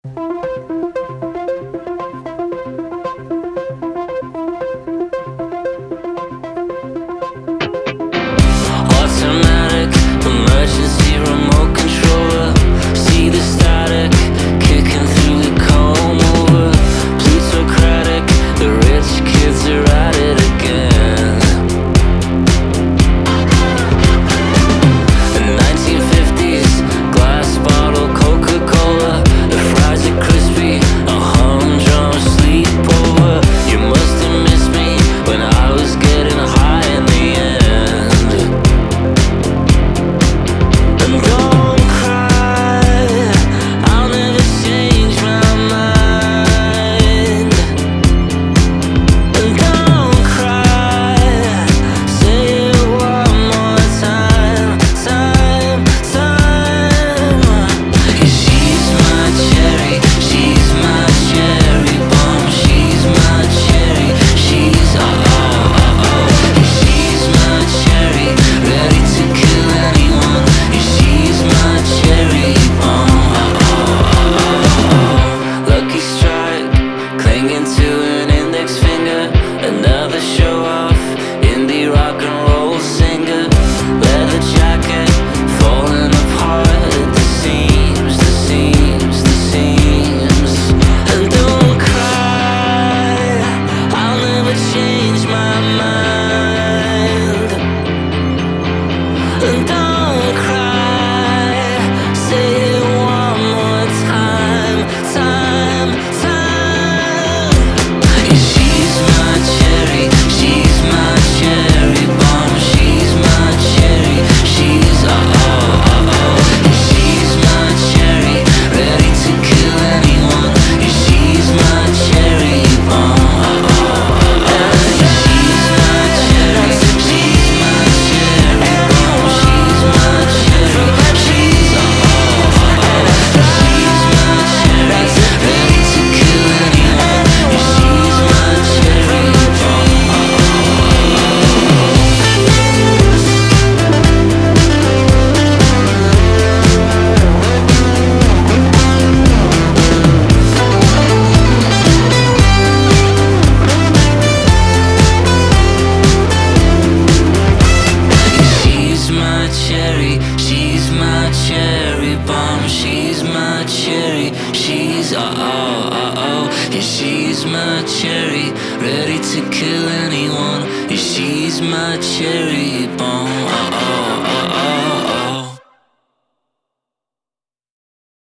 Automatic, emergency remote controller. See the static kicking through the comb over. Plutocratic, the rich kids are at it again. The 1950s, glass bottle Coca-Cola. The fries are crispy, a humdrum sleepover. You must have missed me when I was getting high in the end. And don't cry, I'll never change my mind. And don't cry, say it one more time, time. Yeah, she's my cherry, she's my cherry bomb. She's my cherry, she's yeah, she's my cherry, ready to kill anyone. Yeah, she's my cherry bomb. Lucky strike, clinging to an index finger. Another show off, indie rock and roll singer. Leather jacket, falling apart at the seams, the seams, the seams. And don't cry, I'll never change my mind. And don't cry, say it one more time, time. Yeah, she's my cherry, she's my cherry bomb. She's my cherry, she's yeah, she's my cherry, ready to kill anyone. Yeah, she's my cherry bomb. Yeah, she's my cherry, she's my cherry bomb. She's my cherry, she's ready to kill anyone. Yeah, she's my cherry bomb. She's my cherry, she's my cherry bomb. She's my cherry, she's yeah, she's my cherry, ready to kill anyone. Yeah, she's my cherry bomb.